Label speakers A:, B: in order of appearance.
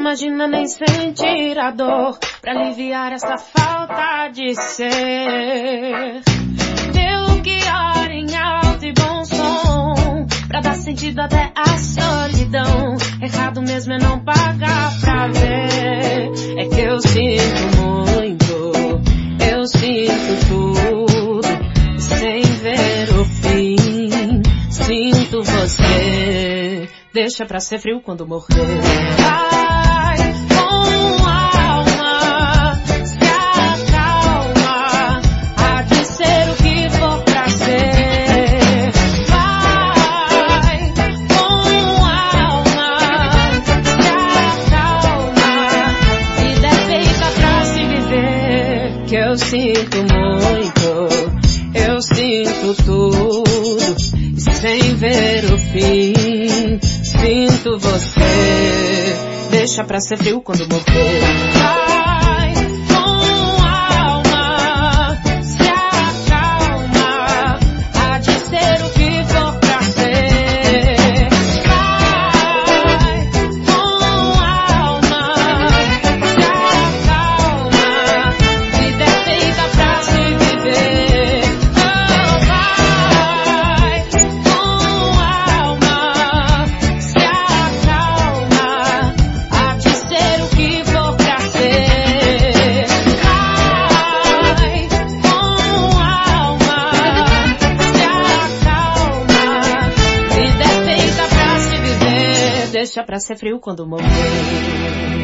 A: imagina nem sentir a dor pra aliviar essa falta de ser. Meu guiar em alto e bom som pra dar sentido até à solidão. Errado mesmo é não pagar pra ver. É que eu sinto muito, eu sinto tudo sem ver o fim. Sinto você, deixa pra ser frio quando morrer. Vai com a alma, se acalma, há de ser o que for pra ser. Vai com a alma, se acalma, vida é feita pra se viver. Que eu sinto muito, eu sinto tudo sem ver o fim. Sinto você, deixa pra ser frio quando morrer. Vai com a alma, se acalma, há de ser o que for pra ser. Vai com a alma, se acalma, vida é feita pra se viver. Oh, vai com a alma, se acalma, há de ser o que for pra ser. Vai com a alma, se acalma, vida é feita pra se viver. Deixa pra ser frio quando morrer.